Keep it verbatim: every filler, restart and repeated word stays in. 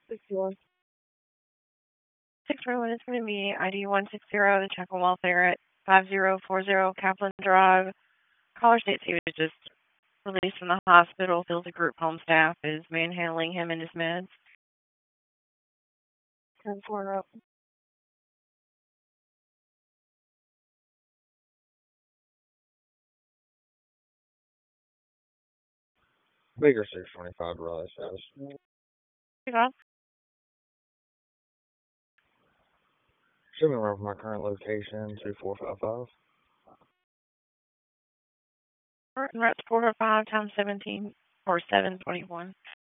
sixty-one. six one is going to be I D one six zero, the Chaco Welfare at five zero four zero Kaplan Drive. Caller states he was just released from the hospital, feels the group home staff is manhandling him and his meds. ten four up. Baker six twenty-five, Raleigh status. Pick Show me around from my current location, two four five five. And route four oh five times seventeen or seven twenty-one.